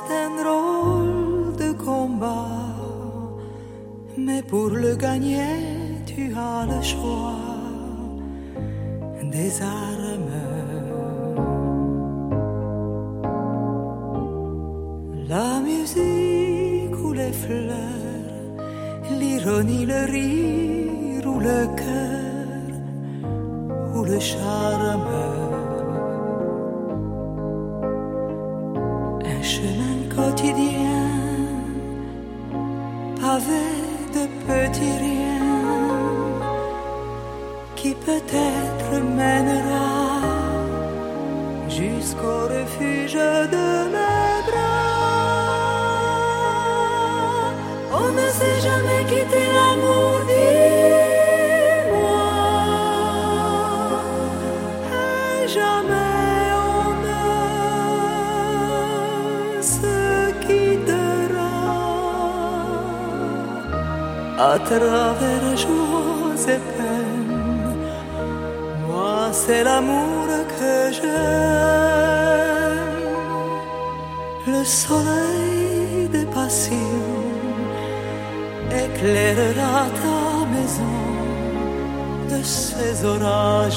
c'est un drôle de combat, mais pour le gagner, tu as le choix des armes. La musique ou les fleurs, l'ironie, le rire ou le cœur ou le charme. Un chemin quotidien, pavé de petits riens, qui peut-être mènera jusqu'au refuge de mes bras. On ne sait jamais quitter l'amour, dis-moi, et jamais on ne se quittera. À travers joies et peines, moi c'est l'amour que j'aime. Le soleil des passions éclairera ta maison de ces orages.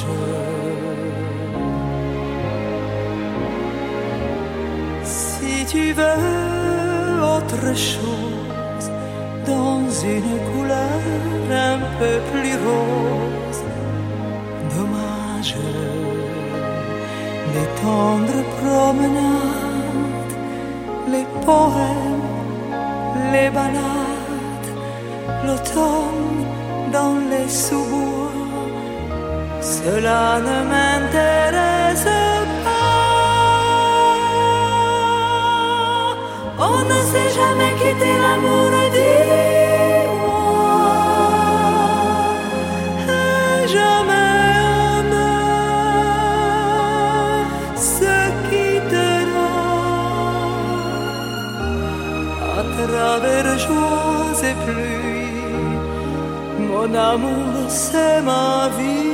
Si tu veux autre chose, dans une couleur un peu plus rose, dommage. Les tendres promenades, les poèmes, les balades, l'automne dans les sous-bois, cela ne m'intéresse pas. On ne sait jamais quitter l'amour, dis-moi, et jamais on ne se quittera. À travers joies et pluies, mon amour c'est ma vie.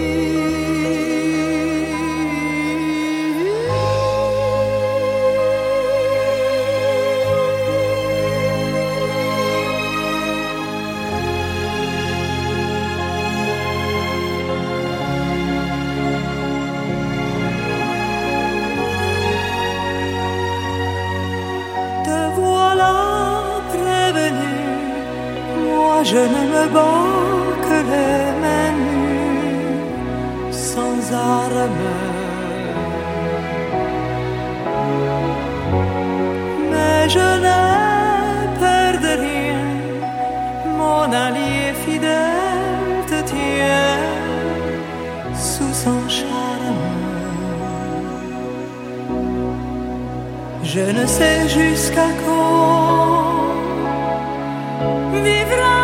Je ne me bats que les mains nues, sans armes. Mais je n'ai peur de rien, mon allié fidèle te tient sous son charme. Je ne sais jusqu'à quand vivra